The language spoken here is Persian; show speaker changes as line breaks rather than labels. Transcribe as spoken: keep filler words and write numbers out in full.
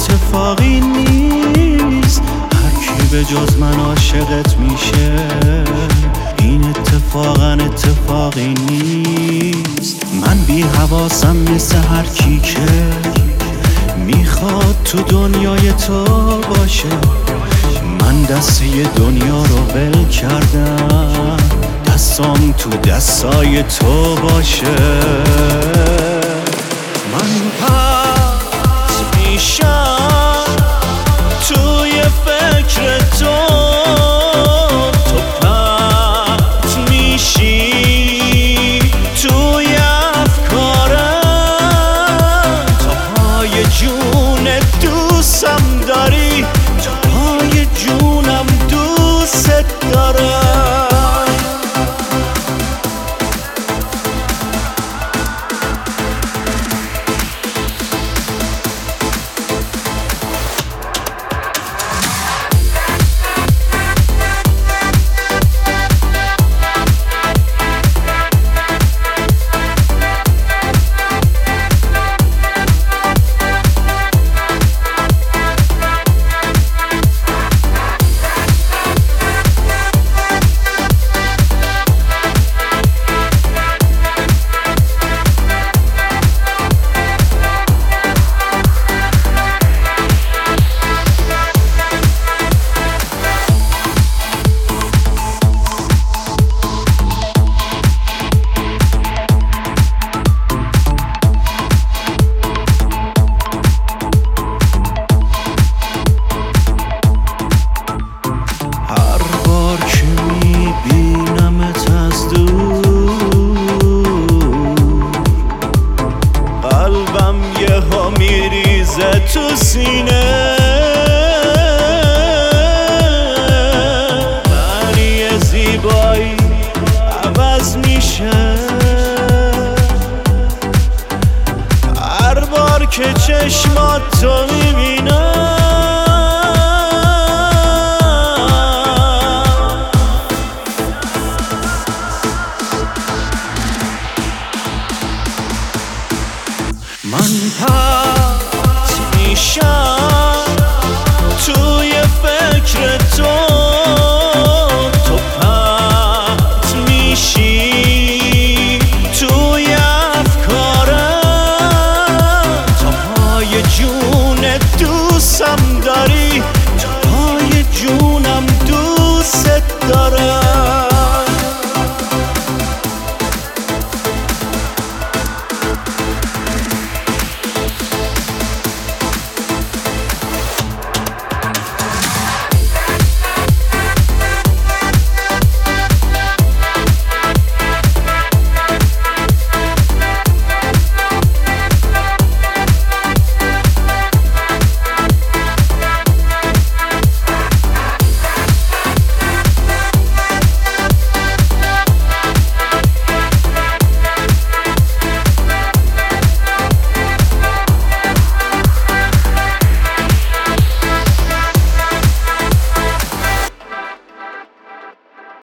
اتفاقی نیست، هر کی به جز من عاشقت میشه. این اتفاقا اتفاقی نیست. من بی حواسم مثل هر کی که میخواد تو دنیای تو باشه. من دسته دنیا رو ول کردم، دستام تو دستای تو باشه. من پس میشم توی فکر تو، تو پس میشی توی افکارم. تا پای جون دوستم داری، تا پای جونم دوست دارم. میریزه تو سینه، معنی زیبایی عوض میشه. هر بار که چشمات تو